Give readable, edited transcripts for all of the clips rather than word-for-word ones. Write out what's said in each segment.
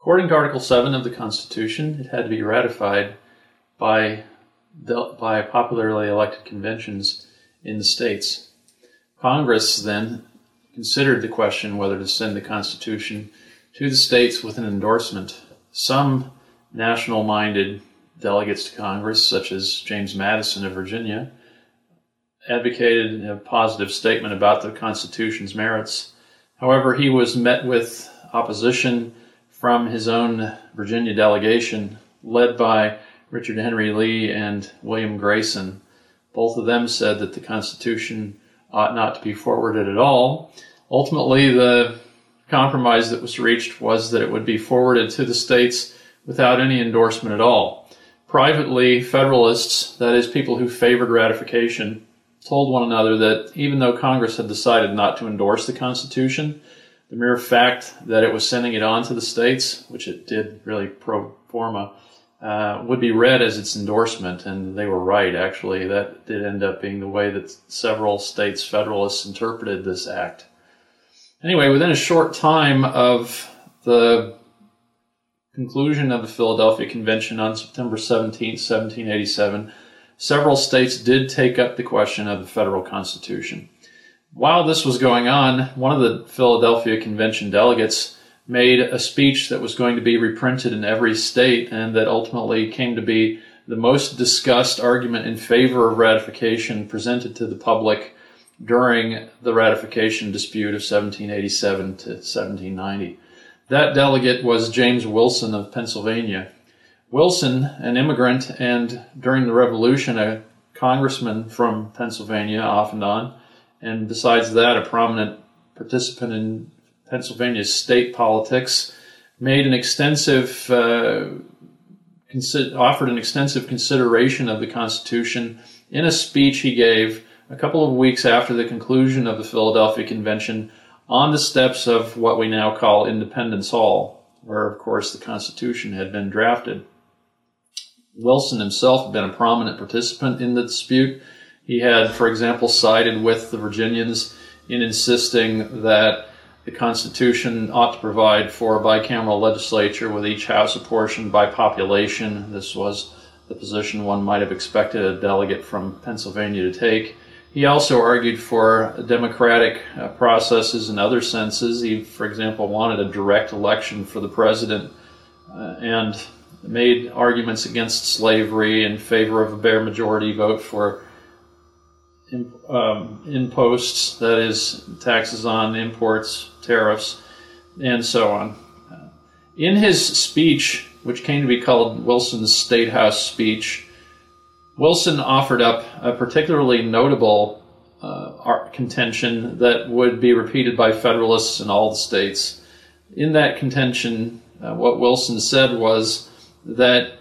According to Article 7 of the Constitution, it had to be ratified by popularly elected conventions in the states. Congress then considered the question whether to send the Constitution to the states with an endorsement. Some national-minded delegates to Congress, such as James Madison of Virginia, advocated a positive statement about the Constitution's merits. However, he was met with opposition from his own Virginia delegation, led by Richard Henry Lee and William Grayson. Both of them said that the Constitution ought not to be forwarded at all. Ultimately, the compromise that was reached was that it would be forwarded to the states without any endorsement at all. Privately, Federalists, that is, people who favored ratification, told one another that even though Congress had decided not to endorse the Constitution, the mere fact that it was sending it on to the states, which it did really pro forma, would be read as its endorsement, and they were right, actually. That did end up being the way that several states' Federalists interpreted this act. Anyway, within a short time of the conclusion of the Philadelphia Convention on September 17, 1787, several states did take up the question of the federal Constitution. While this was going on, one of the Philadelphia Convention delegates made a speech that was going to be reprinted in every state and that ultimately came to be the most discussed argument in favor of ratification presented to the public during the ratification dispute of 1787 to 1790. That delegate was James Wilson of Pennsylvania. Wilson, an immigrant and during the Revolution a congressman from Pennsylvania off and on, and besides that a prominent participant in Pennsylvania's state politics, made an extensive offered an extensive consideration of the Constitution in a speech he gave a couple of weeks after the conclusion of the Philadelphia Convention on the steps of what we now call Independence Hall, where, of course, the Constitution had been drafted. Wilson himself had been a prominent participant in the dispute. He had, for example, sided with the Virginians in insisting that the Constitution ought to provide for a bicameral legislature with each house apportioned by population. This was the position one might have expected a delegate from Pennsylvania to take. He also argued for democratic processes in other senses. He, for example, wanted a direct election for the president and made arguments against slavery in favor of a bare majority vote for imposts, that is, taxes on imports, tariffs, and so on. In his speech, which came to be called Wilson's State House speech, Wilson offered up a particularly notable contention that would be repeated by Federalists in all the states. In that contention, what Wilson said was that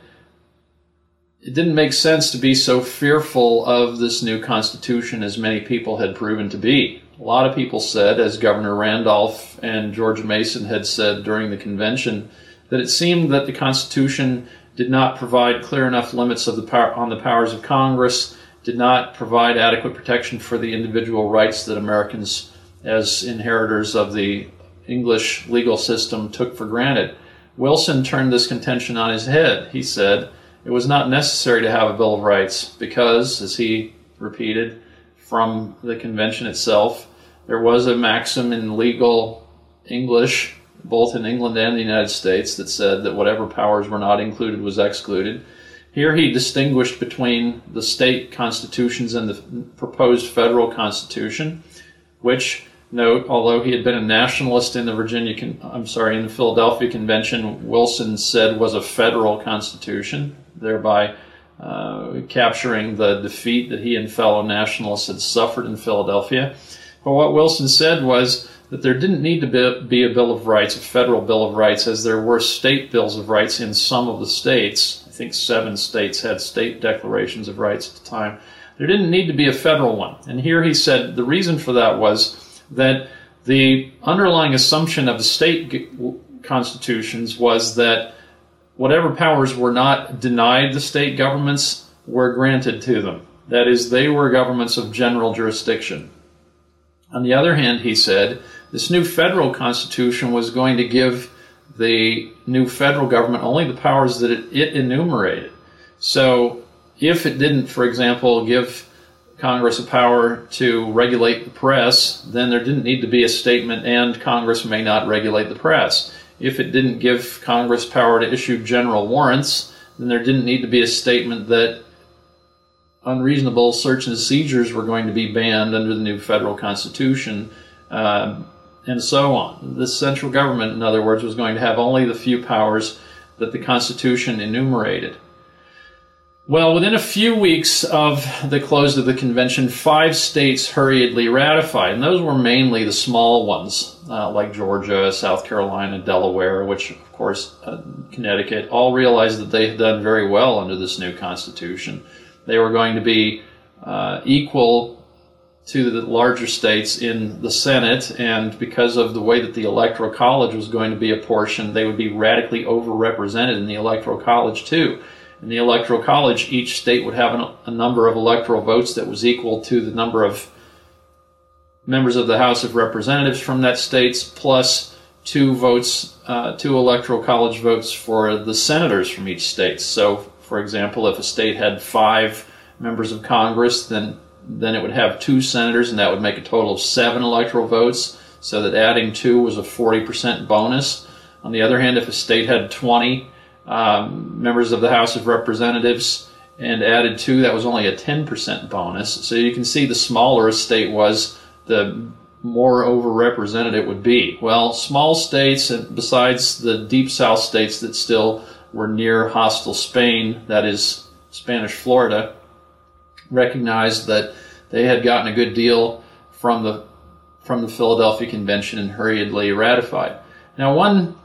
it didn't make sense to be so fearful of this new Constitution as many people had proven to be. A lot of people said, as Governor Randolph and George Mason had said during the convention, that it seemed that the Constitution did not provide clear enough limits of on the powers of Congress, did not provide adequate protection for the individual rights that Americans, as inheritors of the English legal system, took for granted. Wilson turned this contention on his head. He said it was not necessary to have a Bill of Rights because, as he repeated from the convention itself, there was a maxim in legal English, both in England and the United States, that said that whatever powers were not included was excluded. Here he distinguished between the state constitutions and the proposed federal constitution, which, note, although he had been a nationalist in the in the Philadelphia Convention, Wilson said was a federal constitution, thereby capturing the defeat that he and fellow nationalists had suffered in Philadelphia. But what Wilson said was that there didn't need to be a Bill of Rights, a federal Bill of Rights, as there were state bills of rights in some of the states. I think 7 states had state declarations of rights at the time. There didn't need to be a federal one. And here he said the reason for that was that the underlying assumption of the state constitutions was that whatever powers were not denied the state governments were granted to them. That is, they were governments of general jurisdiction. On the other hand, he said, this new federal constitution was going to give the new federal government only the powers that it enumerated. So if it didn't, for example, give Congress a power to regulate the press, then there didn't need to be a statement, and Congress may not regulate the press. If it didn't give Congress power to issue general warrants, then there didn't need to be a statement that unreasonable search and seizures were going to be banned under the new federal Constitution, and so on. The central government, in other words, was going to have only the few powers that the Constitution enumerated. Well, within a few weeks of the close of the convention, 5 states hurriedly ratified, and those were mainly the small ones, like Georgia, South Carolina, Delaware, which, of course, Connecticut, all realized that they had done very well under this new Constitution. They were going to be equal to the larger states in the Senate, and because of the way that the Electoral College was going to be apportioned, they would be radically overrepresented in the Electoral College, too. In the Electoral College, each state would have a number of electoral votes that was equal to the number of members of the House of Representatives from that state, plus 2 Electoral College votes for the senators from each state. So, for example, if a state had 5 members of Congress, then it would have 2 senators, and that would make a total of 7 electoral votes, so that adding 2 was a 40% bonus. On the other hand, if a state had 20 members of the House of Representatives and added 2, that was only a 10% bonus. So you can see the smaller a state was, the more overrepresented it would be. Well, small states, besides the deep south states that still were near hostile Spain, that is Spanish Florida, recognized that they had gotten a good deal from the Philadelphia Convention and hurriedly ratified. Now,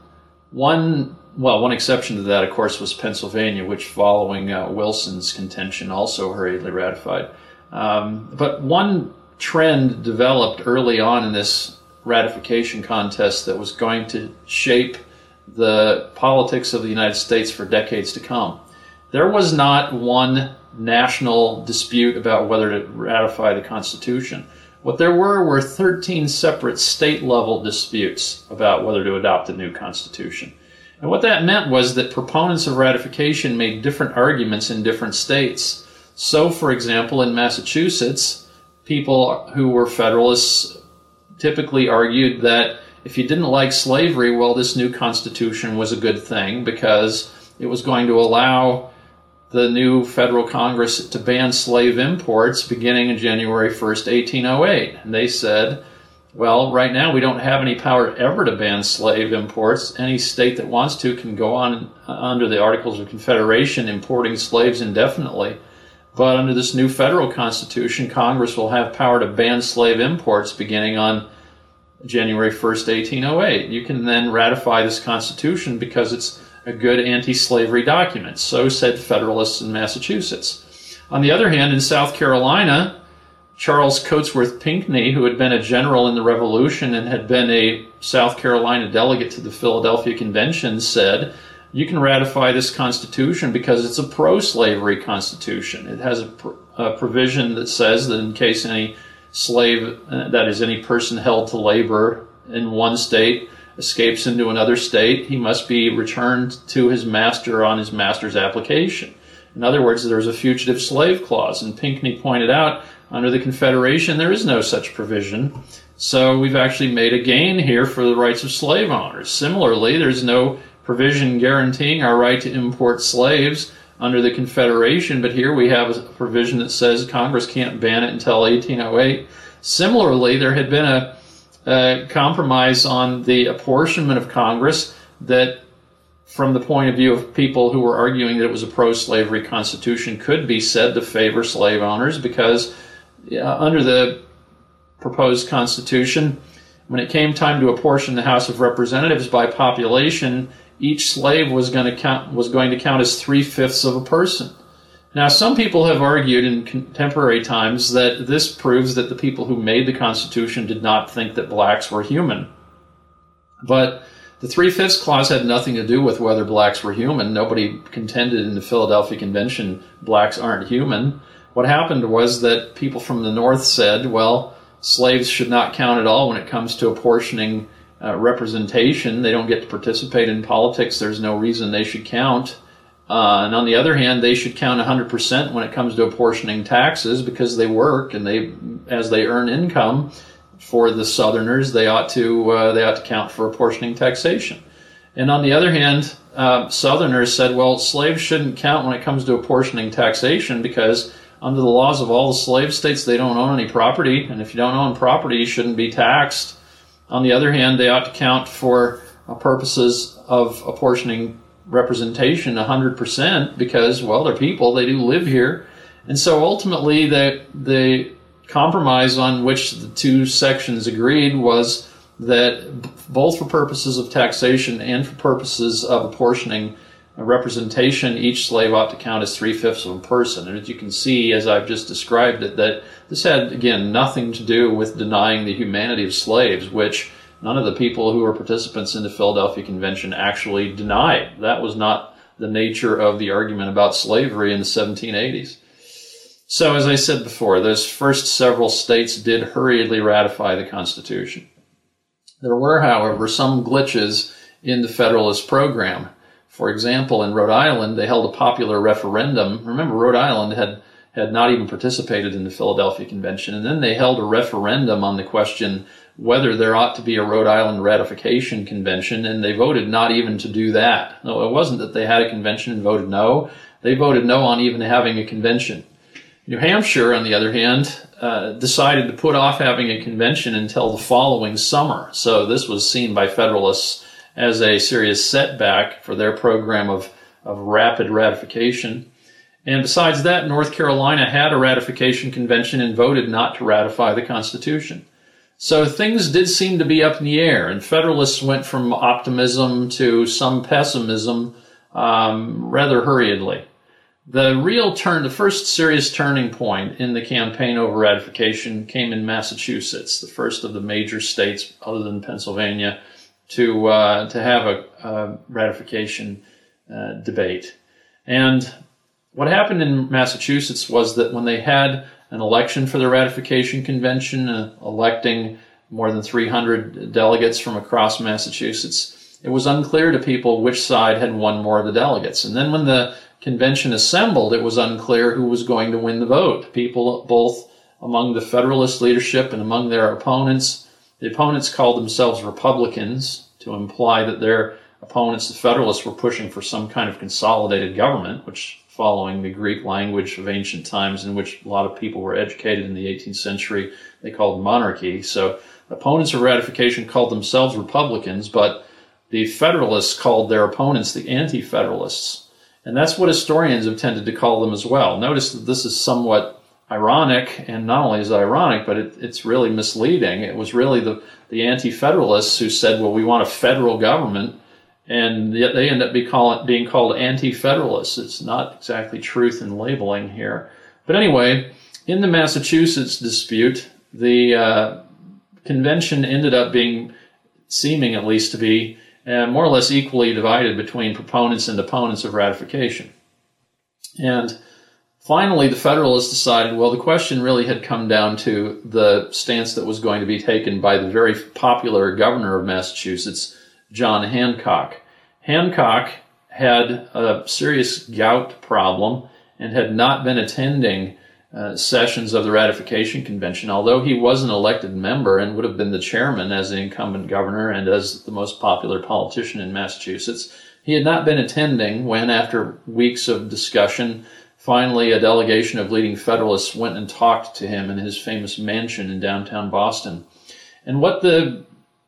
one exception to that, of course, was Pennsylvania, which, following Wilson's contention, also hurriedly ratified. But one trend developed early on in this ratification contest that was going to shape the politics of the United States for decades to come. There was not one national dispute about whether to ratify the Constitution. What there were 13 separate state-level disputes about whether to adopt a new Constitution. And what that meant was that proponents of ratification made different arguments in different states. So, for example, in Massachusetts, people who were Federalists typically argued that if you didn't like slavery, well, this new Constitution was a good thing because it was going to allow the new federal Congress to ban slave imports beginning in January 1st, 1808. And they said, well, right now we don't have any power ever to ban slave imports. Any state that wants to can go on under the Articles of Confederation importing slaves indefinitely. But under this new federal Constitution, Congress will have power to ban slave imports beginning on January 1st, 1808. You can then ratify this Constitution because it's a good anti-slavery document. So said Federalists in Massachusetts. On the other hand, in South Carolina, Charles Cotesworth Pinckney, who had been a general in the Revolution and had been a South Carolina delegate to the Philadelphia Convention, said, you can ratify this Constitution because it's a pro-slavery Constitution. It has a provision that says that in case any slave, that is, any person held to labor in one state, escapes into another state, he must be returned to his master on his master's application. In other words, there's a fugitive slave clause, and Pinckney pointed out under the Confederation there is no such provision, so we've actually made a gain here for the rights of slave owners. Similarly, there's no provision guaranteeing our right to import slaves under the Confederation, but here we have a provision that says Congress can't ban it until 1808. Similarly, there had been a compromise on the apportionment of Congress that, from the point of view of people who were arguing that it was a pro-slavery Constitution, could be said to favor slave owners because under the proposed Constitution, when it came time to apportion the House of Representatives by population, each slave was going to count as 3/5 of a person. Now, some people have argued in contemporary times that this proves that the people who made the Constitution did not think that blacks were human. But the 3/5 clause had nothing to do with whether blacks were human. Nobody contended in the Philadelphia Convention blacks aren't human. What happened was that people from the North said, well, slaves should not count at all when it comes to apportioning representation. They don't get to participate in politics. There's no reason they should count. And on the other hand, they should count 100% when it comes to apportioning taxes because they work and as they earn income. For the Southerners, they ought to count for apportioning taxation. And on the other hand, Southerners said, well, slaves shouldn't count when it comes to apportioning taxation because under the laws of all the slave states, they don't own any property. And if you don't own property, you shouldn't be taxed. On the other hand, they ought to count for purposes of apportioning representation 100% because, well, they're people, they do live here. And so ultimately, the compromise on which the two sections agreed was that both for purposes of taxation and for purposes of apportioning representation, each slave ought to count as 3/5 of a person. And as you can see, as I've just described it, that this had, again, nothing to do with denying the humanity of slaves, which none of the people who were participants in the Philadelphia Convention actually denied. That was not the nature of the argument about slavery in the 1780s. So, as I said before, those first several states did hurriedly ratify the Constitution. There were, however, some glitches in the Federalist program. For example, in Rhode Island, they held a popular referendum. Remember, Rhode Island had not even participated in the Philadelphia Convention, and then they held a referendum on the question whether there ought to be a Rhode Island ratification convention, and they voted not even to do that. No, it wasn't that they had a convention and voted no. They voted no on even having a convention. New Hampshire, on the other hand, decided to put off having a convention until the following summer. So this was seen by Federalists as a serious setback for their program of rapid ratification. And besides that, North Carolina had a ratification convention and voted not to ratify the Constitution. So things did seem to be up in the air, and Federalists went from optimism to some pessimism rather hurriedly. The first serious turning point in the campaign over ratification came in Massachusetts, the first of the major states other than Pennsylvania to have a ratification debate. And what happened in Massachusetts was that when they had an election for the ratification convention, electing more than 300 delegates from across Massachusetts, it was unclear to people which side had won more of the delegates. And then when the convention assembled, it was unclear who was going to win the vote. People, both among the Federalist leadership and among their opponents, the opponents called themselves Republicans to imply that their opponents, the Federalists, were pushing for some kind of consolidated government, which, following the Greek language of ancient times in which a lot of people were educated in the 18th century, they called monarchy. So opponents of ratification called themselves Republicans, but the Federalists called their opponents the Anti-Federalists. And that's what historians have tended to call them as well. Notice that this is somewhat ironic, and not only is it ironic, but it's really misleading. It was really the Anti-Federalists who said, well, we want a federal government, and yet they end up being called Anti-Federalists. It's not exactly truth in labeling here. But anyway, in the Massachusetts dispute, the convention ended up seeming at least to be more or less equally divided between proponents and opponents of ratification. And finally, the Federalists decided, well, the question really had come down to the stance that was going to be taken by the very popular governor of Massachusetts, John Hancock. Hancock had a serious gout problem and had not been attending sessions of the ratification convention, although he was an elected member and would have been the chairman as the incumbent governor and as the most popular politician in Massachusetts. He had not been attending when, after weeks of discussion, finally a delegation of leading Federalists went and talked to him in his famous mansion in downtown Boston. And what the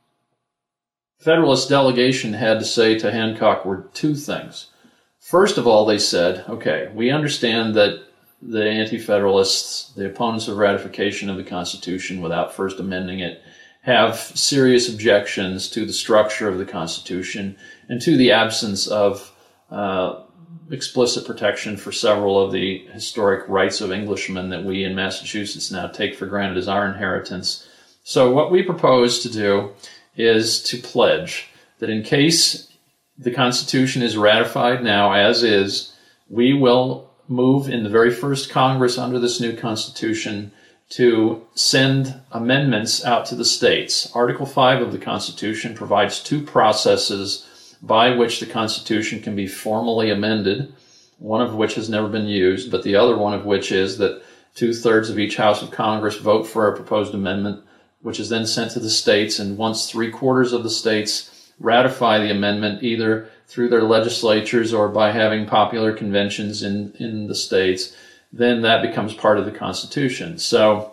Federalist delegation had to say to Hancock were two things. First of all, they said, okay, we understand that the Anti-Federalists, the opponents of ratification of the Constitution without first amending it, have serious objections to the structure of the Constitution and to the absence of explicit protection for several of the historic rights of Englishmen that we in Massachusetts now take for granted as our inheritance. So what we propose to do is to pledge that in case the Constitution is ratified now as is, we will move in the very first Congress under this new Constitution to send amendments out to the states. Article 5 of the Constitution provides two processes by which the Constitution can be formally amended, one of which has never been used, but the other one of which is that 2/3 of each House of Congress vote for a proposed amendment, which is then sent to the states, and once 3/4 of the states ratify the amendment, either through their legislatures or by having popular conventions in the states, then that becomes part of the Constitution. So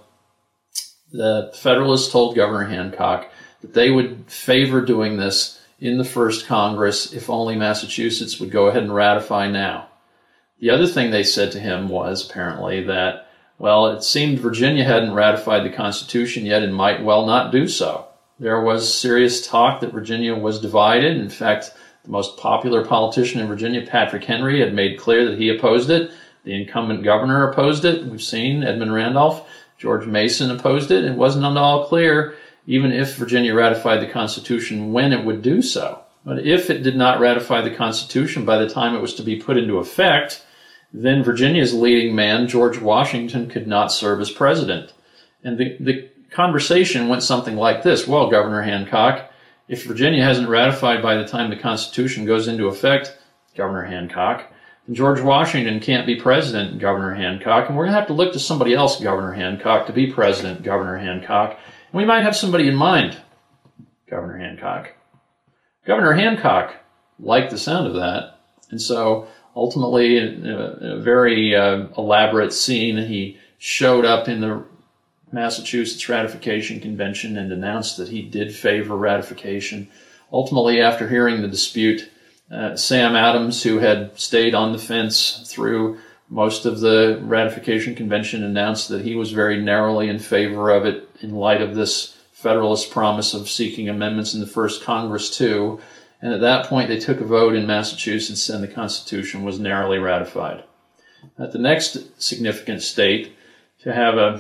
the Federalists told Governor Hancock that they would favor doing this in the first Congress if only Massachusetts would go ahead and ratify now. The other thing they said to him was apparently that, well, it seemed Virginia hadn't ratified the Constitution yet and might well not do so. There was serious talk that Virginia was divided. In fact, the most popular politician in Virginia, Patrick Henry, had made clear that he opposed it. The incumbent governor opposed it. We've seen Edmund Randolph. George Mason opposed it. It wasn't at all clear, even if Virginia ratified the Constitution, when it would do so. But if it did not ratify the Constitution by the time it was to be put into effect, then Virginia's leading man, George Washington, could not serve as president. And the conversation went something like this. Well, Governor Hancock, if Virginia hasn't ratified by the time the Constitution goes into effect, Governor Hancock, then George Washington can't be president, Governor Hancock, and we're going to have to look to somebody else, Governor Hancock, to be president, Governor Hancock. And we might have somebody in mind, Governor Hancock. Governor Hancock liked the sound of that, and so ultimately, in a very elaborate scene, he showed up in the Massachusetts Ratification Convention and announced that he did favor ratification. Ultimately, after hearing the dispute, Sam Adams, who had stayed on the fence through most of the Ratification Convention, announced that he was very narrowly in favor of it in light of this Federalist promise of seeking amendments in the first Congress too. And at that point, they took a vote in Massachusetts, and the Constitution was narrowly ratified. At the next significant state to have a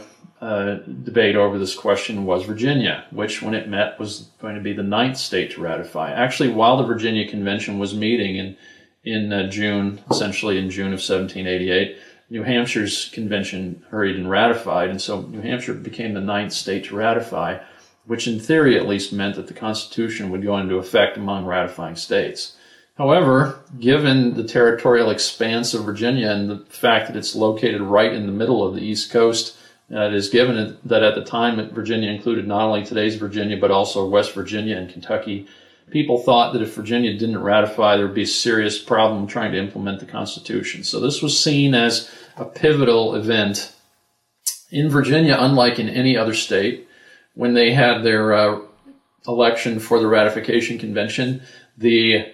debate over this question was Virginia, which, when it met, was going to be the 9th state to ratify. Actually, while the Virginia Convention was meeting in June, essentially in June of 1788, New Hampshire's convention hurried and ratified, and so New Hampshire became the 9th state to ratify, which in theory at least meant that the Constitution would go into effect among ratifying states. However, given the territorial expanse of Virginia and the fact that it's located right in the middle of the East Coast, it is given that at the time Virginia included not only today's Virginia but also West Virginia and Kentucky, people thought that if Virginia didn't ratify, there would be a serious problem trying to implement the Constitution. So this was seen as a pivotal event. In Virginia, unlike in any other state, when they had their election for the Ratification Convention, the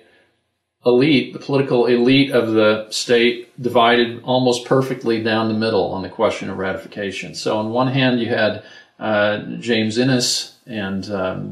political elite of the state divided almost perfectly down the middle on the question of ratification. So on one hand, you had James Innes and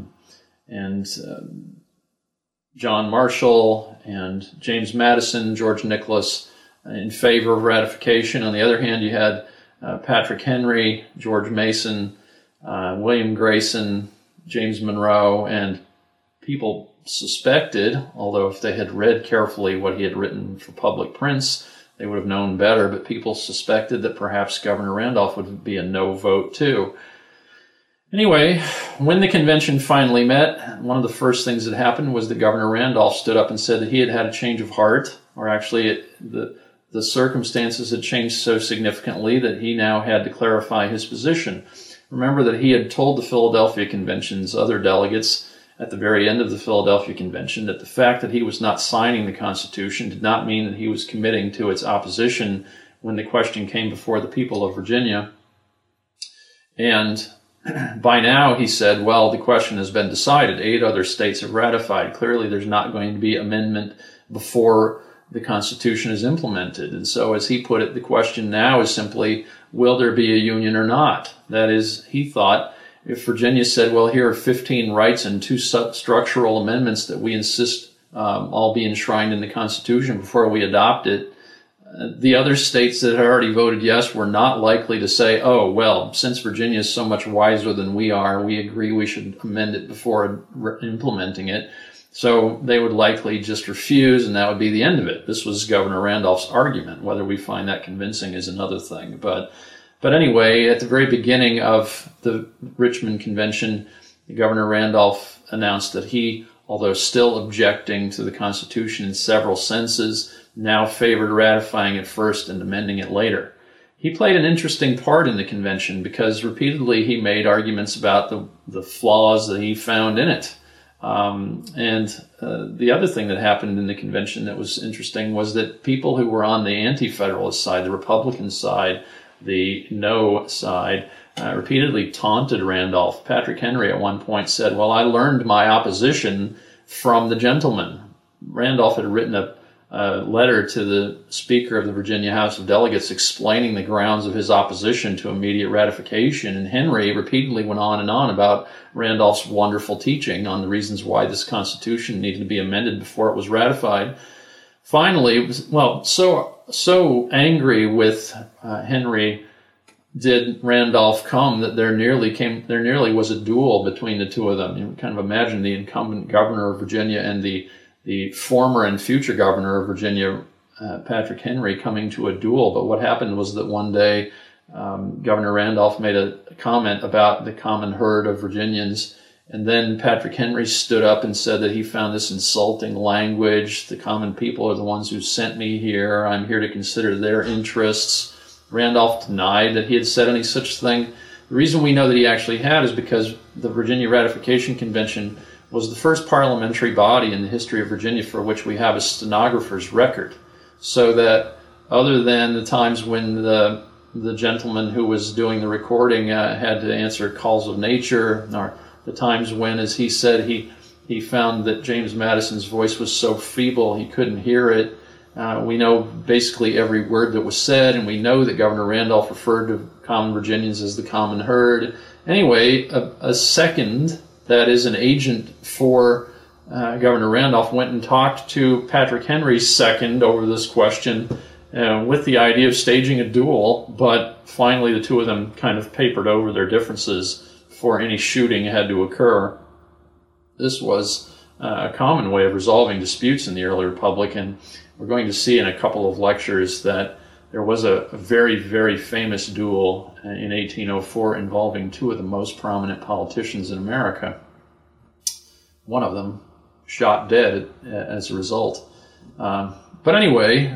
John Marshall and James Madison, George Nicholas in favor of ratification. On the other hand, you had Patrick Henry, George Mason, William Grayson, James Monroe, and people suspected, although if they had read carefully what he had written for public prints, they would have known better, but people suspected that perhaps Governor Randolph would be a no vote too. Anyway, when the convention finally met, one of the first things that happened was that Governor Randolph stood up and said that he had had a change of heart, or actually the circumstances had changed so significantly that he now had to clarify his position. Remember that he had told the Philadelphia Convention's other delegates at the very end of the Philadelphia Convention that the fact that he was not signing the Constitution did not mean that he was committing to its opposition when the question came before the people of Virginia. And by now, he said, well, the question has been decided. 8 other states have ratified. Clearly, there's not going to be amendment before the Constitution is implemented. And so, as he put it, the question now is simply, will there be a union or not? That is, he thought, if Virginia said, well, here are 15 rights and 2 structural amendments that we insist all be enshrined in the Constitution before we adopt it, the other states that had already voted yes were not likely to say, oh, well, since Virginia is so much wiser than we are, we agree we should amend it before implementing it. So they would likely just refuse, and that would be the end of it. This was Governor Randolph's argument. Whether we find that convincing is another thing. But But anyway, at the very beginning of the Richmond Convention, Governor Randolph announced that he, although still objecting to the Constitution in several senses, now favored ratifying it first and amending it later. He played an interesting part in the convention because repeatedly he made arguments about the flaws that he found in it. The other thing that happened in the convention that was interesting was that people who were on the anti-federalist side, the Republican side, the no side, repeatedly taunted Randolph. Patrick Henry at one point said, "Well, I learned my opposition from the gentleman." Randolph had written a letter to the Speaker of the Virginia House of Delegates explaining the grounds of his opposition to immediate ratification, and Henry repeatedly went on and on about Randolph's wonderful teaching on the reasons why this Constitution needed to be amended before it was ratified. Finally, it was, so angry with Henry did Randolph come that there nearly was a duel between the two of them. You can kind of imagine the incumbent governor of Virginia and the former and future governor of Virginia, Patrick Henry, coming to a duel. But what happened was that one day Governor Randolph made a comment about the common herd of Virginians, and then Patrick Henry stood up and said that he found this insulting language. The common people are the ones who sent me here. I'm here to consider their interests. Randolph denied that he had said any such thing. The reason we know that he actually had is because the Virginia Ratification Convention was the first parliamentary body in the history of Virginia for which we have a stenographer's record. So that other than the times when the gentleman who was doing the recording had to answer calls of nature, or the times when, as he said, he found that James Madison's voice was so feeble he couldn't hear it. We know basically every word that was said, and we know that Governor Randolph referred to common Virginians as the common herd. Anyway, a second, that is an agent for Governor Randolph, went and talked to Patrick Henry's second over this question with the idea of staging a duel, but finally the two of them kind of papered over their differences before any shooting had to occur. This was a common way of resolving disputes in the early Republic, and we're going to see in a couple of lectures that there was a very, very famous duel in 1804 involving two of the most prominent politicians in America. One of them shot dead as a result. But anyway,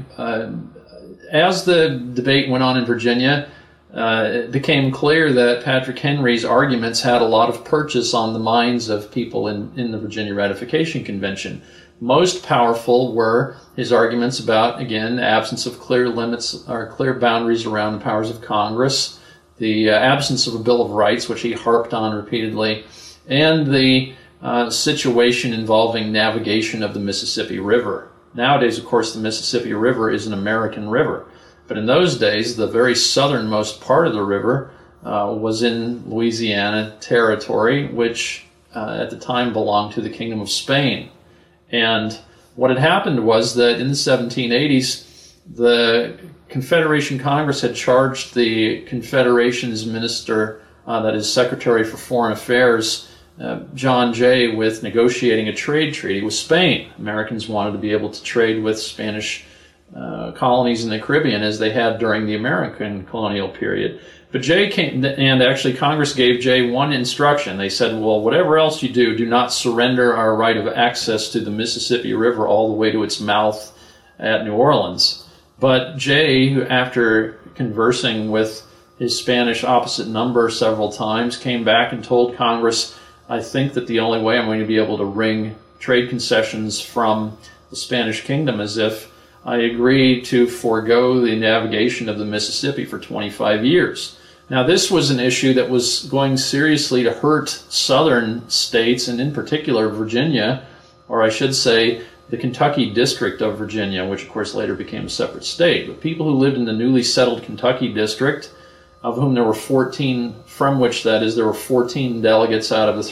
as the debate went on in Virginia, it became clear that Patrick Henry's arguments had a lot of purchase on the minds of people in the Virginia Ratification Convention. Most powerful were his arguments about, again, the absence of clear limits or clear boundaries around the powers of Congress, the absence of a Bill of Rights, which he harped on repeatedly, and the situation involving navigation of the Mississippi River. Nowadays, of course, the Mississippi River is an American river. But in those days, the very southernmost part of the river was in Louisiana territory, which at the time belonged to the Kingdom of Spain. And what had happened was that in the 1780s, the Confederation Congress had charged the Confederation's minister, that is Secretary for Foreign Affairs, John Jay, with negotiating a trade treaty with Spain. Americans wanted to be able to trade with Spanish colonies in the Caribbean as they had during the American colonial period. But Jay came, and actually Congress gave Jay one instruction. They said, well, whatever else you do, do not surrender our right of access to the Mississippi River all the way to its mouth at New Orleans. But Jay, after conversing with his Spanish opposite number several times, came back and told Congress, I think that the only way I'm going to be able to wring trade concessions from the Spanish kingdom is if I agree to forego the navigation of the Mississippi for 25 years. Now, this was an issue that was going seriously to hurt southern states, and in particular Virginia, or I should say the Kentucky District of Virginia, which of course later became a separate state. But people who lived in the newly settled Kentucky District, of whom there were 14, from which that is, there were 14 delegates out of the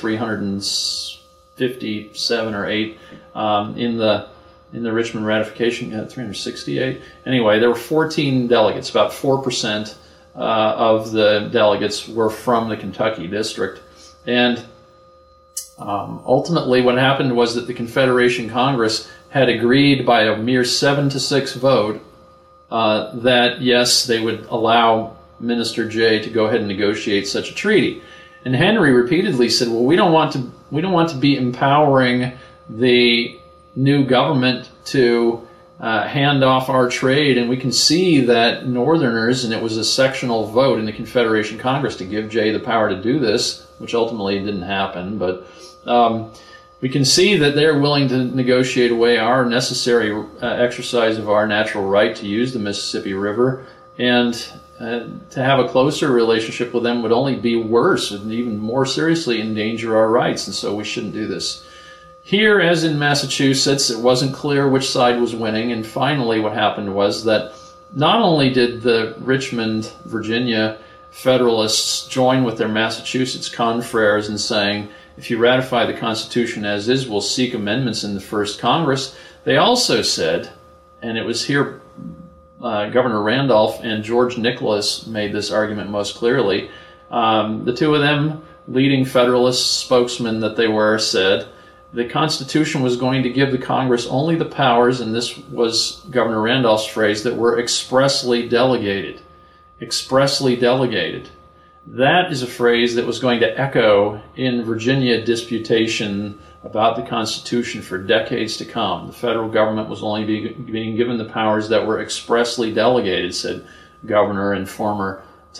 357 or 8 in the Richmond Ratification, 368. Anyway, there were 14 delegates, about 4% of the delegates were from the Kentucky District. And ultimately what happened was that the Confederation Congress had agreed by a mere 7-6 vote that, yes, they would allow Minister Jay to go ahead and negotiate such a treaty. And Henry repeatedly said, well, we don't want to be empowering the new government to hand off our trade, and we can see that Northerners, and it was a sectional vote in the Confederation Congress to give Jay the power to do this, which ultimately didn't happen, but we can see that they're willing to negotiate away our necessary exercise of our natural right to use the Mississippi River, and to have a closer relationship with them would only be worse and even more seriously endanger our rights, and so we shouldn't do this. Here, as in Massachusetts, it wasn't clear which side was winning, and finally what happened was that not only did the Richmond, Virginia Federalists join with their Massachusetts confreres in saying, if you ratify the Constitution as is, we'll seek amendments in the first Congress, they also said, and it was here Governor Randolph and George Nicholas made this argument most clearly, the two of them, leading Federalist spokesmen that they were, said, the Constitution was going to give the Congress only the powers, and this was Governor Randolph's phrase, that were expressly delegated. Expressly delegated. That is a phrase that was going to echo in Virginia disputation about the Constitution for decades to come. The federal government was only being given the powers that were expressly delegated, said Governor and former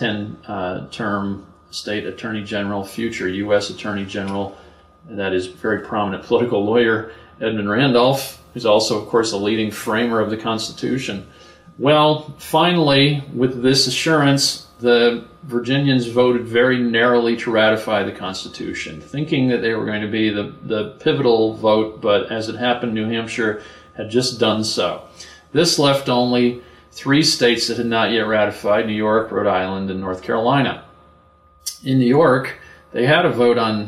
10-term State Attorney General, future U.S. Attorney General, that is very prominent political lawyer, Edmund Randolph, who's also, of course, a leading framer of the Constitution. Well, finally, with this assurance, the Virginians voted very narrowly to ratify the Constitution, thinking that they were going to be the pivotal vote, but as it happened, New Hampshire had just done so. This left only 3 states that had not yet ratified: New York, Rhode Island, and North Carolina. In New York, they had a vote on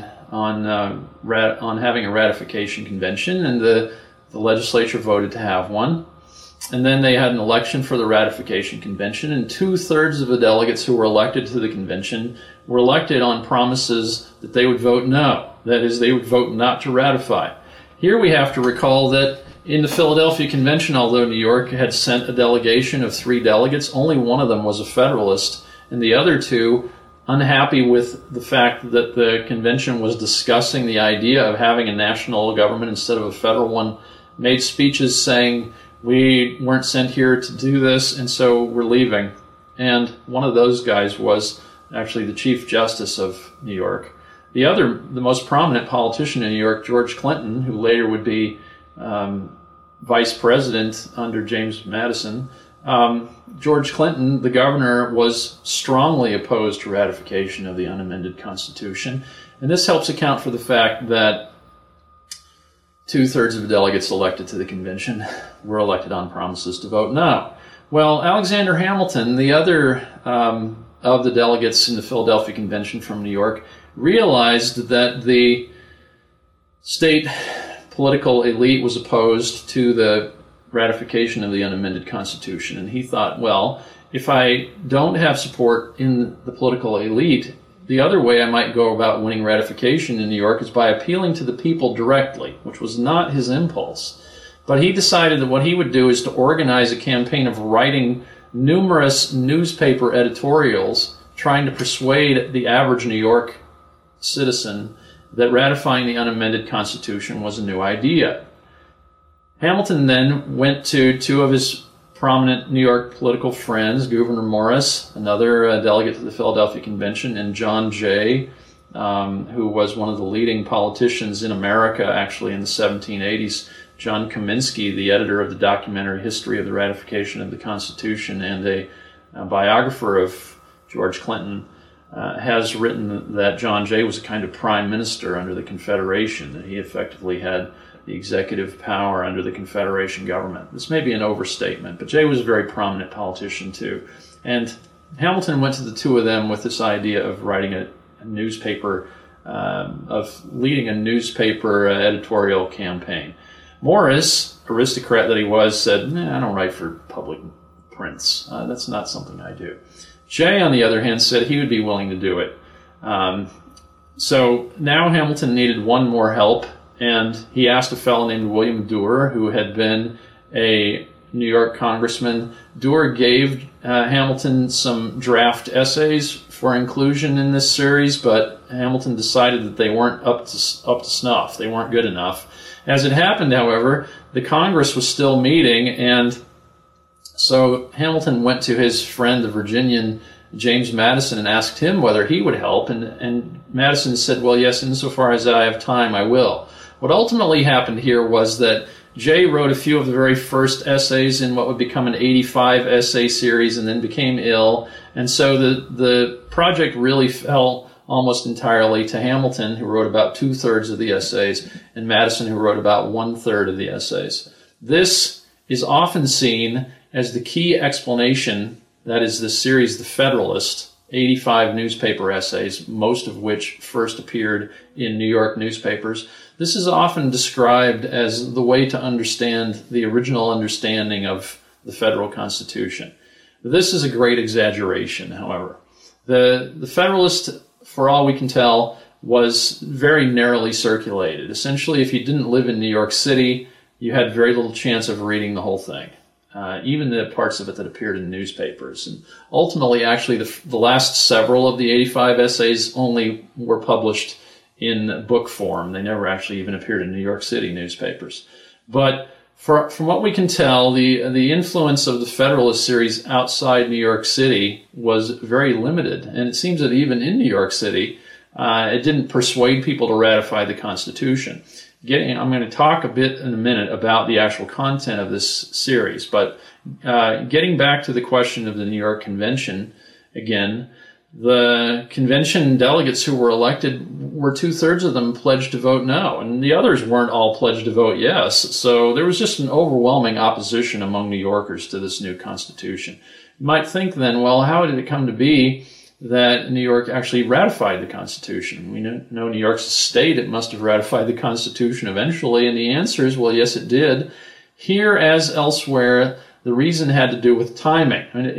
having a ratification convention, and the legislature voted to have one. And then they had an election for the ratification convention, and 2/3 of the delegates who were elected to the convention were elected on promises that they would vote no. That is, they would vote not to ratify. Here we have to recall that in the Philadelphia Convention, although New York had sent a delegation of 3 delegates, only one of them was a Federalist, and the other 2, unhappy with the fact that the convention was discussing the idea of having a national government instead of a federal one, made speeches saying, we weren't sent here to do this, and so we're leaving. And one of those guys was actually the Chief Justice of New York. The most prominent politician in New York, George Clinton, who later would be vice president under James Madison, George Clinton, the governor, was strongly opposed to ratification of the unamended Constitution. And this helps account for the fact that 2/3 of the delegates elected to the convention were elected on promises to vote no. Well, Alexander Hamilton, the other of the delegates in the Philadelphia Convention from New York, realized that the state political elite was opposed to the ratification of the unamended Constitution. And he thought, well, if I don't have support in the political elite, the other way I might go about winning ratification in New York is by appealing to the people directly, which was not his impulse. But he decided that what he would do is to organize a campaign of writing numerous newspaper editorials trying to persuade the average New York citizen that ratifying the unamended Constitution was a new idea. Hamilton then went to 2 of his prominent New York political friends, Gouverneur Morris, another delegate to the Philadelphia Convention, and John Jay, who was one of the leading politicians in America actually in the 1780s. John Kaminsky, the editor of the documentary History of the Ratification of the Constitution and a biographer of George Clinton, has written that John Jay was a kind of prime minister under the Confederation, that he effectively had the executive power under the Confederation government. This may be an overstatement, but Jay was a very prominent politician too. And Hamilton went to the 2 of them with this idea of writing a newspaper, of leading a newspaper editorial campaign. Morris, aristocrat that he was, said, I don't write for public prints. That's not something I do. Jay, on the other hand, said he would be willing to do it. So now Hamilton needed one more help, and he asked a fellow named William Duer, who had been a New York congressman. Duer gave Hamilton some draft essays for inclusion in this series, but Hamilton decided that they weren't up to snuff. They weren't good enough. As it happened, however, the Congress was still meeting, and so Hamilton went to his friend, the Virginian James Madison, and asked him whether he would help, and Madison said, well, yes, insofar as I have time, I will. What ultimately happened here was that Jay wrote a few of the very first essays in what would become an 85 essay series and then became ill, and so the project really fell almost entirely to Hamilton, who wrote about 2/3 of the essays, and Madison, who wrote about 1/3 of the essays. This is often seen as the key explanation, that is the series The Federalist, 85 newspaper essays, most of which first appeared in New York newspapers. This is often described as the way to understand the original understanding of the federal Constitution. This is a great exaggeration, however. The Federalist, for all we can tell, was very narrowly circulated. Essentially, if you didn't live in New York City, you had very little chance of reading the whole thing. Even the parts of it that appeared in newspapers. And ultimately, actually, the last several of the 85 essays only were published in book form. They never actually even appeared in New York City newspapers. But from what we can tell, the influence of the Federalist series outside New York City was very limited. And it seems that even in New York City, it didn't persuade people to ratify the Constitution. I'm going to talk a bit in a minute about the actual content of this series, but getting back to the question of the New York Convention, again, the convention delegates who were elected were 2/3 of them pledged to vote no, and the others weren't all pledged to vote yes, so there was just an overwhelming opposition among New Yorkers to this new Constitution. You might think then, well, how did it come to be that New York actually ratified the Constitution? We know New York's a state. It must have ratified the Constitution eventually, and the answer is, well, yes, it did. Here, as elsewhere, the reason had to do with timing. I mean,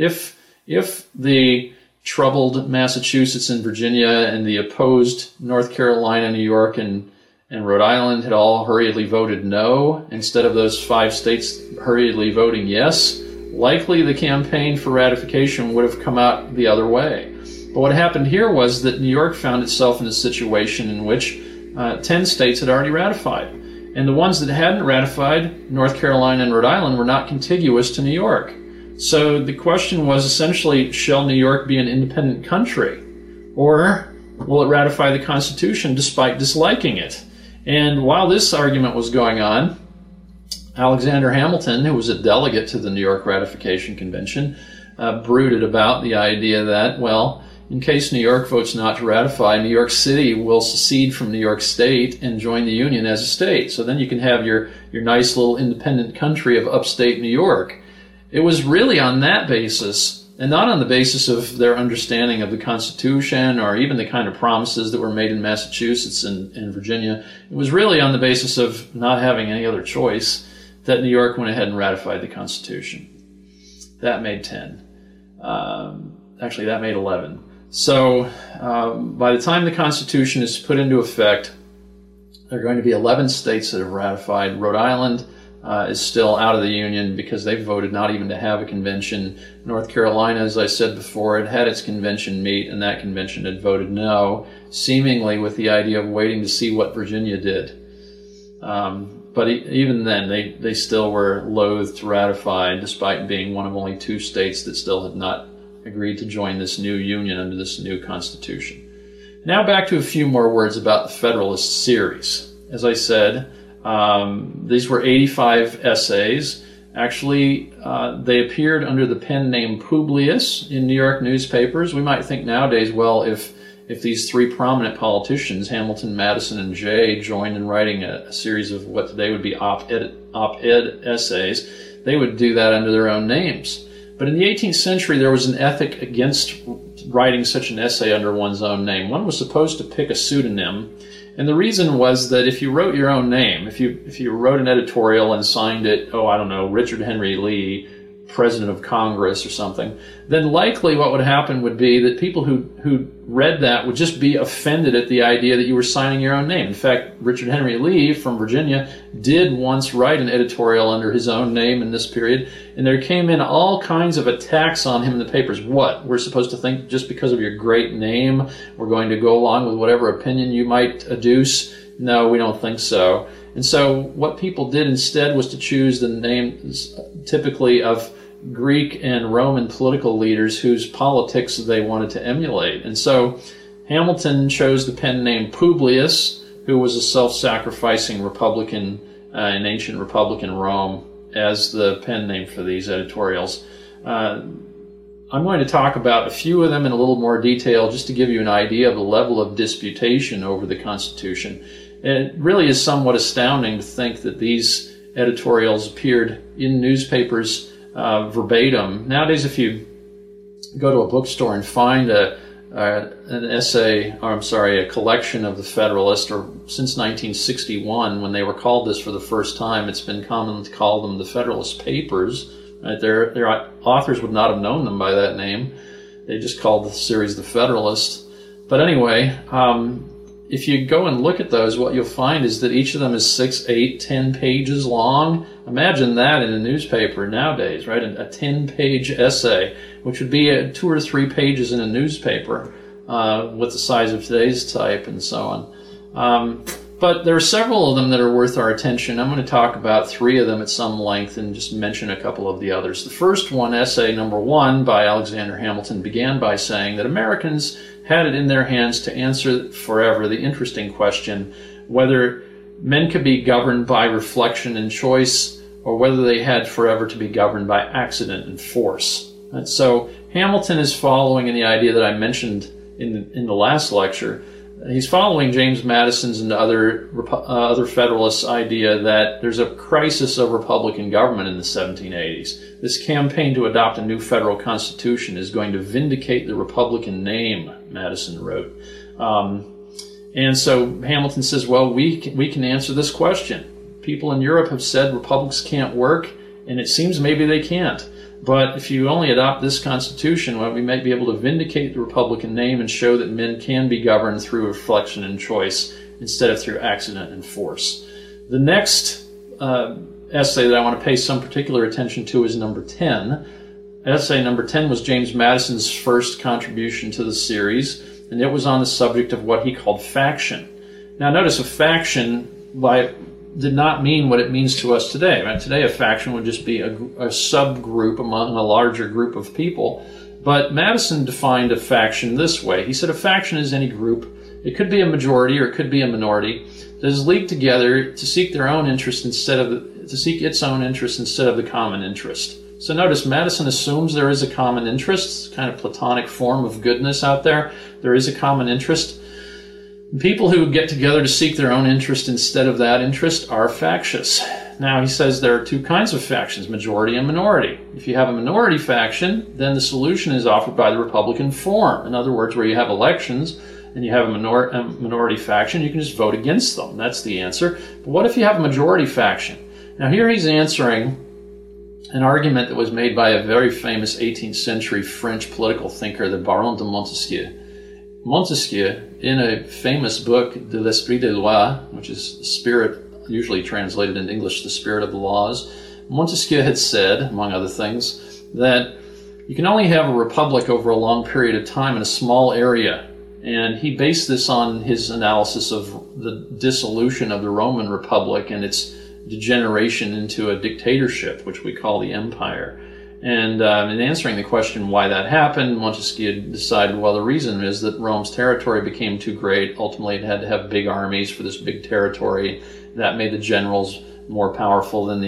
if the troubled Massachusetts and Virginia and the opposed North Carolina, New York, and Rhode Island had all hurriedly voted no, instead of those 5 states hurriedly voting yes, likely the campaign for ratification would have come out the other way. But what happened here was that New York found itself in a situation in which 10 states had already ratified. And the ones that hadn't ratified, North Carolina and Rhode Island, were not contiguous to New York. So the question was essentially, shall New York be an independent country? Or will it ratify the Constitution despite disliking it? And while this argument was going on, Alexander Hamilton, who was a delegate to the New York Ratification Convention, brooded about the idea that, well, in case New York votes not to ratify, New York City will secede from New York State and join the Union as a state. So then you can have your nice little independent country of upstate New York. It was really on that basis, and not on the basis of their understanding of the Constitution or even the kind of promises that were made in Massachusetts and Virginia. It was really on the basis of not having any other choice that New York went ahead and ratified the Constitution. That made 10. Actually, that made 11. So by the time the Constitution is put into effect, there are going to be 11 states that have ratified. Rhode Island is still out of the Union because they voted not even to have a convention. North Carolina, as I said before, had its convention meet, and that convention had voted no, seemingly with the idea of waiting to see what Virginia did. But even then, they still were loath to ratify, despite being one of only 2 states that still had not agreed to join this new union under this new Constitution. Now back to a few more words about the Federalist series. As I said, these were 85 essays. Actually, they appeared under the pen name Publius in New York newspapers. We might think nowadays, well, if these 3 prominent politicians, Hamilton, Madison, and Jay, joined in writing a series of what today would be op-ed essays, they would do that under their own names. But in the 18th century, there was an ethic against writing such an essay under one's own name. One was supposed to pick a pseudonym, and the reason was that if you wrote your own name, if you wrote an editorial and signed it, Richard Henry Lee, president of Congress or something, then likely what would happen would be that people who read that would just be offended at the idea that you were signing your own name. In fact, Richard Henry Lee from Virginia did once write an editorial under his own name in this period, and there came in all kinds of attacks on him in the papers. What? We're supposed to think just because of your great name, we're going to go along with whatever opinion you might adduce? No, we don't think so. And so what people did instead was to choose the names typically of Greek and Roman political leaders whose politics they wanted to emulate. And so Hamilton chose the pen name Publius, who was a self-sacrificing Republican in ancient Republican Rome, as the pen name for these editorials. I'm going to talk about a few of them in a little more detail just to give you an idea of the level of disputation over the Constitution. It really is somewhat astounding to think that these editorials appeared in newspapers verbatim. Nowadays, if you go to a bookstore and find a collection of the Federalist, or since 1961, when they were called this for the first time, it's been common to call them the Federalist Papers. Right? Their authors would not have known them by that name. They just called the series the Federalist. But anyway, if you go and look at those, what you'll find is that each of them is 6, 8, 10 pages long. Imagine that in a newspaper nowadays, right? A 10-page essay, which would be 2 or 3 pages in a newspaper with the size of today's type and so on. But there are several of them that are worth our attention. I'm going to talk about 3 of them at some length and just mention a couple of the others. The first one, essay number 1 by Alexander Hamilton, began by saying that Americans had it in their hands to answer forever the interesting question whether men could be governed by reflection and choice, or whether they had forever to be governed by accident and force. And so Hamilton is following in the idea that I mentioned in the last lecture. He's following James Madison's and other Federalists' idea that there's a crisis of Republican government in the 1780s. This campaign to adopt a new federal constitution is going to vindicate the Republican name, Madison wrote. And so Hamilton says, well, we can answer this question. People in Europe have said republics can't work, and it seems maybe they can't. But if you only adopt this Constitution, well, we might be able to vindicate the Republican name and show that men can be governed through reflection and choice instead of through accident and force. The next essay that I want to pay some particular attention to is number 10. Essay number 10 was James Madison's first contribution to the series, and it was on the subject of what he called faction. Now notice, a faction did not mean what it means to us today. Right? Today a faction would just be a subgroup among a larger group of people. But Madison defined a faction this way. He said a faction is any group, it could be a majority or it could be a minority, that is leagued together to seek its own interest instead of the common interest. So notice, Madison assumes there is a common interest, kind of Platonic form of goodness out there. There is a common interest. People who get together to seek their own interest instead of that interest are factious. Now, he says there are 2 kinds of factions, majority and minority. If you have a minority faction, then the solution is offered by the Republican form. In other words, where you have elections and you have a minority faction, you can just vote against them. That's the answer. But what if you have a majority faction? Now, here he's answering an argument that was made by a very famous 18th century French political thinker, the Baron de Montesquieu. Montesquieu, in a famous book, De l'Esprit des Lois, which is the spirit, usually translated in English, the spirit of the laws, Montesquieu had said, among other things, that you can only have a republic over a long period of time in a small area. And he based this on his analysis of the dissolution of the Roman Republic and its degeneration into a dictatorship, which we call the empire. And in answering the question why that happened, Montesquieu decided, well, the reason is that Rome's territory became too great. Ultimately, it had to have big armies for this big territory. That made the generals more powerful than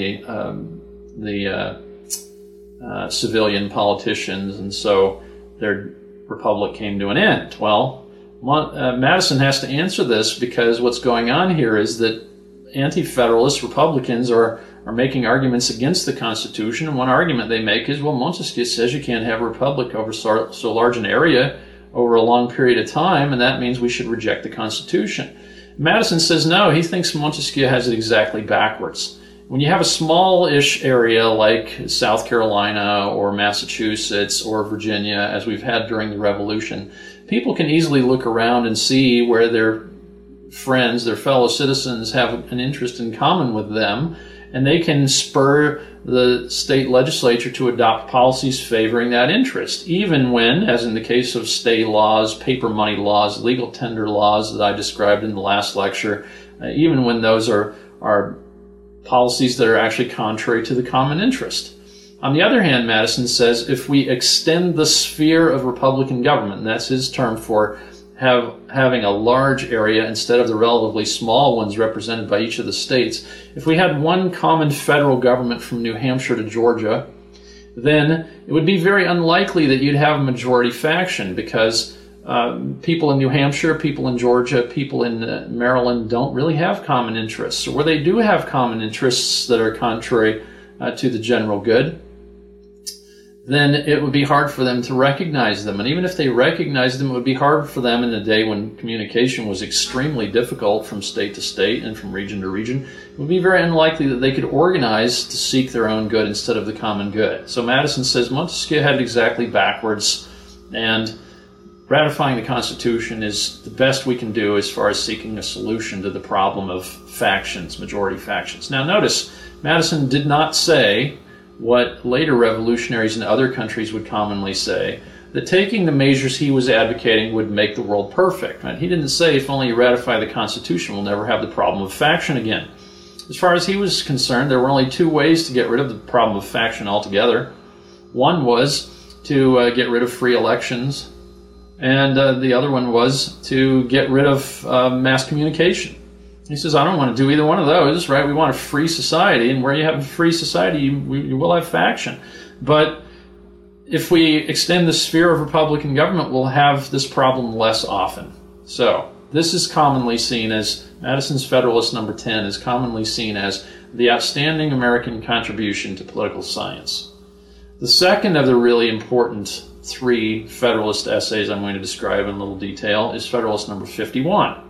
the civilian politicians, and so their republic came to an end. Well, Madison has to answer this, because what's going on here is that anti-federalist Republicans are making arguments against the Constitution, and one argument they make is, well, Montesquieu says you can't have a republic over so large an area over a long period of time, and that means we should reject the Constitution. Madison says no, he thinks Montesquieu has it exactly backwards. when you have a small-ish area like South Carolina or Massachusetts or Virginia, as we've had during the Revolution, people can easily look around and see where their friends, their fellow citizens, have an interest in common with them, and they can spur the state legislature to adopt policies favoring that interest, even when, as in the case of stay laws, paper money laws, legal tender laws that I described in the last lecture, even when those are policies that are actually contrary to the common interest. On the other hand, Madison says if we extend the sphere of Republican government, and that's his term for having a large area instead of the relatively small ones represented by each of the states, if we had one common federal government from New Hampshire to Georgia, then it would be very unlikely that you'd have a majority faction, because people in New Hampshire, people in Georgia, people in Maryland don't really have common interests. Or where they do have common interests that are contrary to the general good, then it would be hard for them to recognize them. And even if they recognized them, it would be hard for them in a day when communication was extremely difficult from state to state and from region to region. It would be very unlikely that they could organize to seek their own good instead of the common good. So Madison says Montesquieu had it exactly backwards, and ratifying the Constitution is the best we can do as far as seeking a solution to the problem of factions, majority factions. Now notice, Madison did not say what later revolutionaries in other countries would commonly say, that taking the measures he was advocating would make the world perfect. Right? He didn't say if only you ratify the Constitution, we'll never have the problem of faction again. As far as he was concerned, there were only two ways to get rid of the problem of faction altogether. One was to get rid of free elections, and the other one was to get rid of mass communication. He says, I don't want to do either one of those, right? We want a free society, and where you have a free society, you will have faction. But if we extend the sphere of Republican government, we'll have this problem less often. So this is commonly seen as, Madison's Federalist number 10 is commonly seen as the outstanding American contribution to political science. The second of the really important three Federalist essays I'm going to describe in a little detail is Federalist number 51.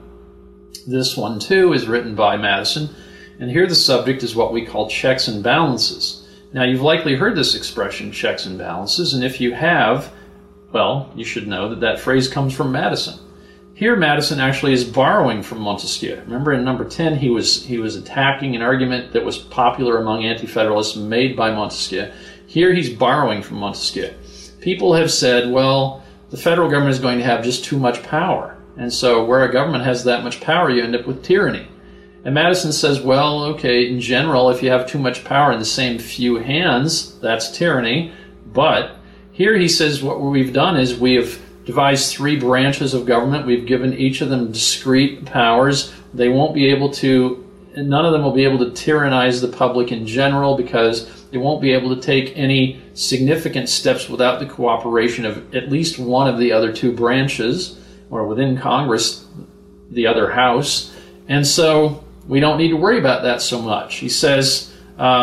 This one, too, is written by Madison, and here the subject is what we call checks and balances. Now, you've likely heard this expression, checks and balances, and if you have, well, you should know that that phrase comes from Madison. Here, Madison actually is borrowing from Montesquieu. Remember, in number 10, he was attacking an argument that was popular among anti-federalists made by Montesquieu. Here, he's borrowing from Montesquieu. People have said, well, the federal government is going to have just too much power. And so where a government has that much power, you end up with tyranny. And Madison says, well, okay, in general, if you have too much power in the same few hands, that's tyranny. But here he says what we've done is we have devised three branches of government. We've given each of them discrete powers. They won't be able to, none of them will be able to tyrannize the public in general, because they won't be able to take any significant steps without the cooperation of at least one of the other two branches, or within Congress, the other house. And so we don't need to worry about that so much. He says,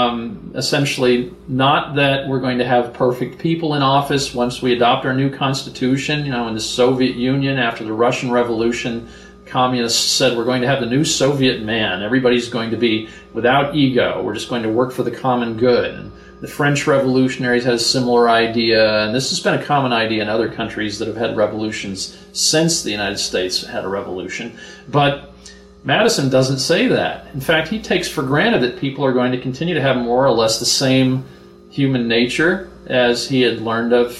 essentially, not that we're going to have perfect people in office once we adopt our new Constitution. You know, in the Soviet Union, after the Russian Revolution, communists said we're going to have the new Soviet man. Everybody's going to be without ego. We're just going to work for the common good. And the French revolutionaries had a similar idea, and this has been a common idea in other countries that have had revolutions since the United States had a revolution. But Madison doesn't say that. In fact, he takes for granted that people are going to continue to have more or less the same human nature as he had learned of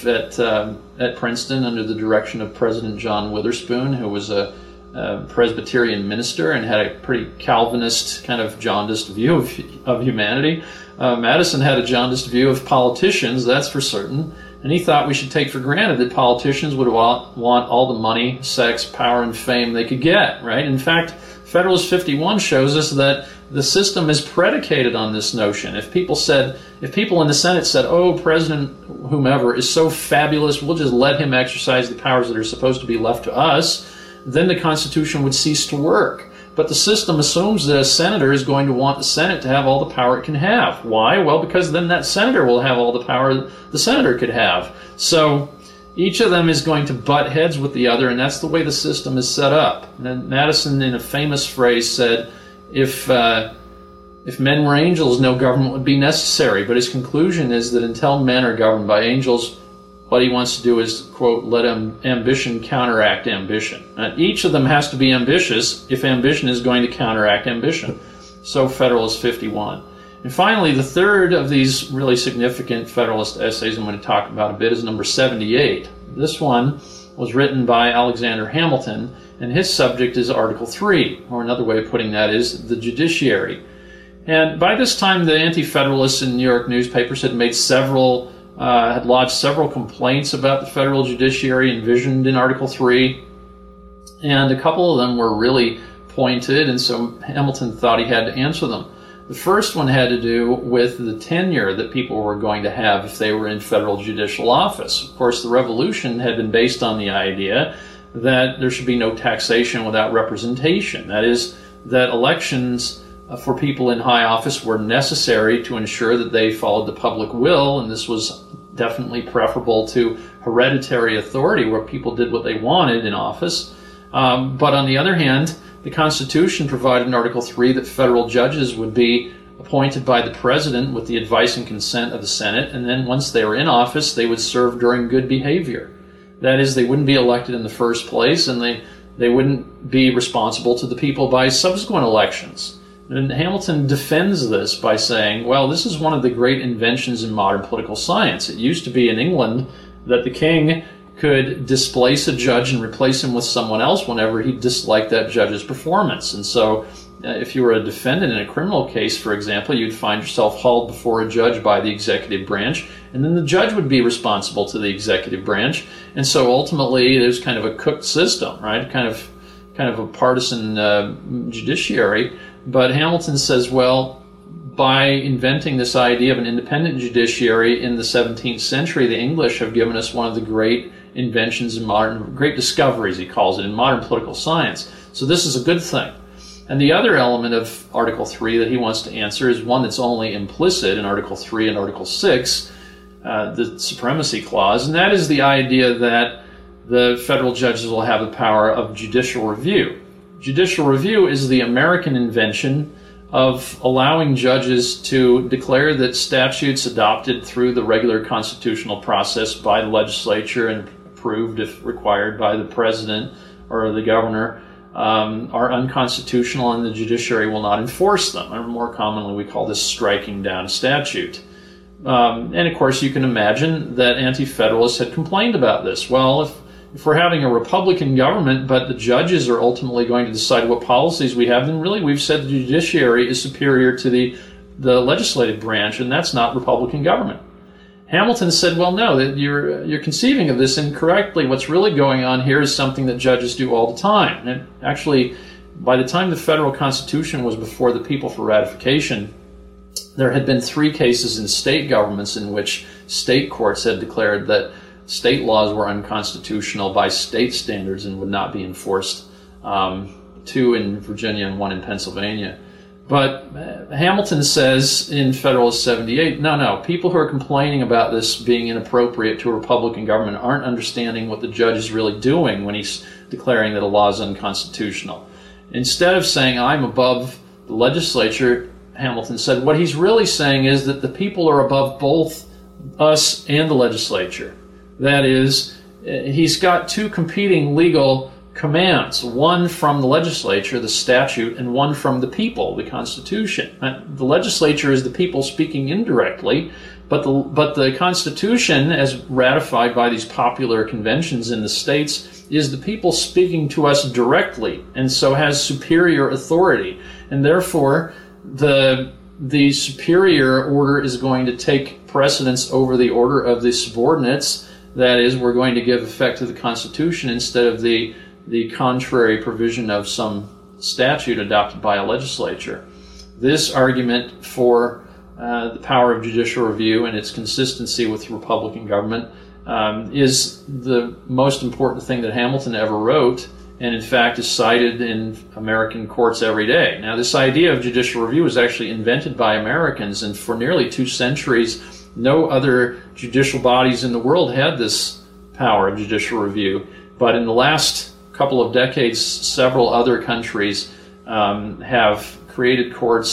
at Princeton under the direction of President John Witherspoon, who was a Presbyterian minister and had a pretty Calvinist, kind of jaundiced view of humanity. Madison had a jaundiced view of politicians, that's for certain, and he thought we should take for granted that politicians would want all the money, sex, power, and fame they could get, right? In fact, Federalist 51 shows us that the system is predicated on this notion. If people in the Senate said, oh, President whomever is so fabulous, we'll just let him exercise the powers that are supposed to be left to us, then the Constitution would cease to work. But the system assumes that a senator is going to want the Senate to have all the power it can have. Why? Well, because then that senator will have all the power the senator could have. So each of them is going to butt heads with the other, and that's the way the system is set up. And Madison, in a famous phrase, said, if If men were angels, no government would be necessary. But his conclusion is that until men are governed by angels, what he wants to do is, quote, let ambition counteract ambition. Each of them has to be ambitious if ambition is going to counteract ambition. So Federalist 51. And finally, the third of these really significant Federalist essays I'm going to talk about a bit is number 78. This one was written by Alexander Hamilton, and his subject is Article 3, or another way of putting that is the judiciary. And by this time, the Anti-Federalists in New York newspapers had made had lodged several complaints about the federal judiciary envisioned in Article 3, and a couple of them were really pointed, and so Hamilton thought he had to answer them. The first one had to do with the tenure that people were going to have if they were in federal judicial office. Of course, the Revolution had been based on the idea that there should be no taxation without representation. That is, that elections for people in high office were necessary to ensure that they followed the public will, and this was definitely preferable to hereditary authority where people did what they wanted in office. But on the other hand, the Constitution provided in Article 3 that federal judges would be appointed by the President with the advice and consent of the Senate, and then once they were in office, they would serve during good behavior. That is, they wouldn't be elected in the first place, and they wouldn't be responsible to the people by subsequent elections. And Hamilton defends this by saying, well, this is one of the great inventions in modern political science. It used to be in England that the king could displace a judge and replace him with someone else whenever he disliked that judge's performance. And so if you were a defendant in a criminal case, for example, you'd find yourself hauled before a judge by the executive branch, and then the judge would be responsible to the executive branch. And so ultimately, there's kind of a cooked system, right? Kind of a partisan judiciary. But Hamilton says, well, by inventing this idea of an independent judiciary in the 17th century, the English have given us one of the great inventions in great discoveries, he calls it, in modern political science. So this is a good thing. And the other element of Article 3 that he wants to answer is one that's only implicit in Article 3 and Article 6, the Supremacy Clause, and that is the idea that the federal judges will have the power of judicial review. Judicial review is the American invention of allowing judges to declare that statutes adopted through the regular constitutional process by the legislature and approved, if required, by the president or the governor are unconstitutional, and the judiciary will not enforce them. Or more commonly, we call this striking down a statute. And of course, you can imagine that Anti-Federalists had complained about this. Well, if we're having a Republican government, but the judges are ultimately going to decide what policies we have, then really we've said the judiciary is superior to the legislative branch, and that's not Republican government. Hamilton said, well, no, that you're conceiving of this incorrectly. What's really going on here is something that judges do all the time. And actually, by the time the federal Constitution was before the people for ratification, there had been 3 cases in state governments in which state courts had declared that state laws were unconstitutional by state standards and would not be enforced, 2 in Virginia and 1 in Pennsylvania. But Hamilton says in Federalist 78, no, people who are complaining about this being inappropriate to a Republican government aren't understanding what the judge is really doing when he's declaring that a law is unconstitutional. Instead of saying, I'm above the legislature, Hamilton said, what he's really saying is that the people are above both us and the legislature. That is, he's got 2 competing legal commands, one from the legislature, the statute, and one from the people, the Constitution. The legislature is the people speaking indirectly, but the Constitution, as ratified by these popular conventions in the states, is the people speaking to us directly, and so has superior authority. And therefore, the superior order is going to take precedence over the order of the subordinates. That is, we're going to give effect to the Constitution instead of the contrary provision of some statute adopted by a legislature. This argument for the power of judicial review and its consistency with Republican government is the most important thing that Hamilton ever wrote, and in fact is cited in American courts every day. Now, this idea of judicial review was actually invented by Americans, and for nearly 2 centuries, no other judicial bodies in the world had this power of judicial review. But in the last couple of decades, several other countries have created courts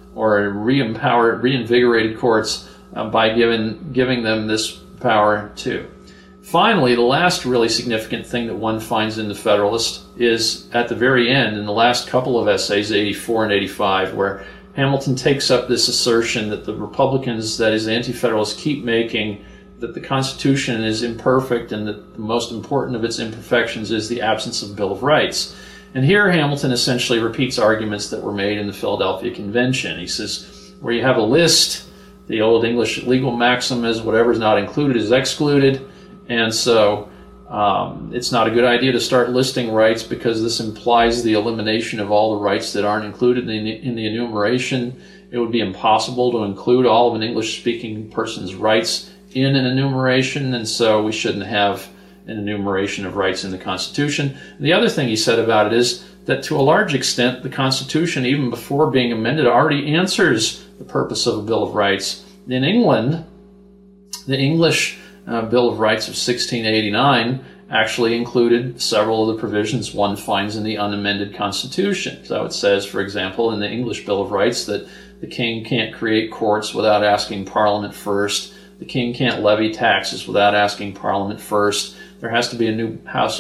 or reinvigorated courts by giving them this power too. Finally, the last really significant thing that one finds in the Federalist is at the very end, in the last couple of essays, 84 and 85, where Hamilton takes up this assertion that the Republicans, that is, the Anti-Federalists, keep making, that the Constitution is imperfect and that the most important of its imperfections is the absence of a Bill of Rights. And here Hamilton essentially repeats arguments that were made in the Philadelphia Convention. He says, where you have a list, the old English legal maxim is whatever is not included is excluded, and so it's not a good idea to start listing rights because this implies the elimination of all the rights that aren't included in the enumeration. It would be impossible to include all of an English-speaking person's rights in an enumeration, and so we shouldn't have an enumeration of rights in the Constitution. And the other thing he said about it is that to a large extent, the Constitution, even before being amended, already answers the purpose of a Bill of Rights. In England, the English Bill of Rights of 1689 actually included several of the provisions one finds in the unamended Constitution. So it says, for example, in the English Bill of Rights that the king can't create courts without asking Parliament first. The king can't levy taxes without asking Parliament first. There has to be a new House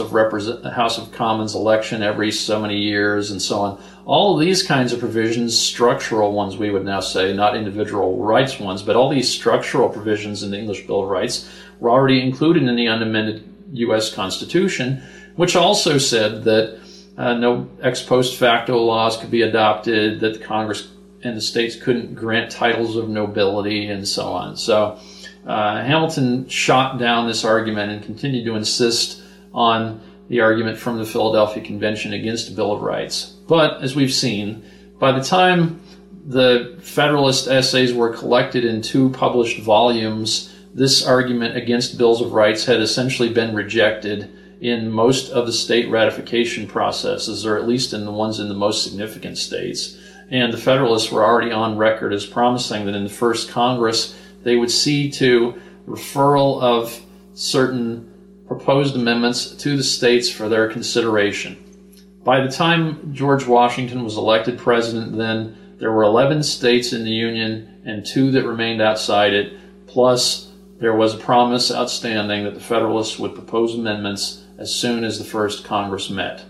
of Commons election every so many years, and so on. All of these kinds of provisions, structural ones we would now say, not individual rights ones, but all these structural provisions in the English Bill of Rights were already included in the unamended U.S. Constitution, which also said that no ex post facto laws could be adopted, that the Congress and the states couldn't grant titles of nobility, and so on. So Hamilton shot down this argument and continued to insist on the argument from the Philadelphia Convention against a Bill of Rights. But, as we've seen, by the time the Federalist essays were collected in 2 published volumes, this argument against Bills of Rights had essentially been rejected in most of the state ratification processes, or at least in the ones in the most significant states. And the Federalists were already on record as promising that in the first Congress they would see to referral of certain proposed amendments to the states for their consideration. By the time George Washington was elected president, then there were 11 states in the Union and 2 that remained outside it, plus there was a promise outstanding that the Federalists would propose amendments as soon as the first Congress met.